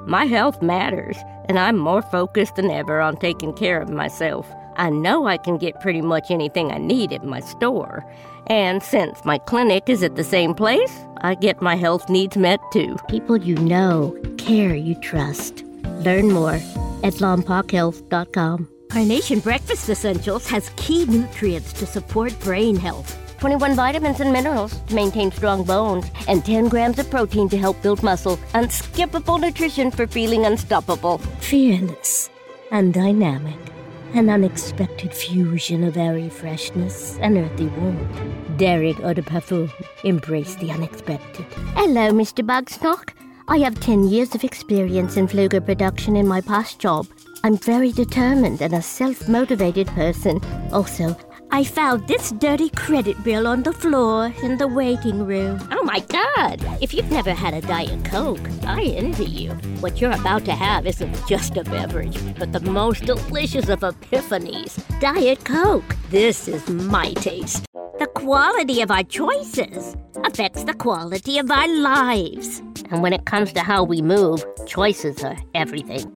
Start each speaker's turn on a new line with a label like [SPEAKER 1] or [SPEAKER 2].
[SPEAKER 1] My health matters, and I'm more focused than ever on taking care of myself. I know I can get pretty much anything I need at my store. And since my clinic is at the same place, I get my health needs met too.
[SPEAKER 2] People you know, care you trust. Learn more at lompochealth.com.
[SPEAKER 3] Carnation Breakfast Essentials has key nutrients to support brain health.
[SPEAKER 1] 21 vitamins and minerals to maintain strong bones, and 10 grams of protein to help build muscle. Unskippable nutrition for feeling unstoppable.
[SPEAKER 2] Fearless and dynamic. An unexpected fusion of airy freshness and earthy warmth. Daring eau de parfum. Embrace the unexpected.
[SPEAKER 3] Hello, Mr. Bugsnack. I have 10 years of experience in Pfluger production in my past job. I'm very determined and a self-motivated person. Also, I found this dirty credit bill on the floor in the waiting room.
[SPEAKER 1] Oh my God! If you've never had a Diet Coke, I envy you. What you're about to have isn't just a beverage, but the most delicious of epiphanies. Diet Coke. This is my taste.
[SPEAKER 3] The quality of our choices affects the quality of our lives.
[SPEAKER 1] And when it comes to how we move, choices are everything.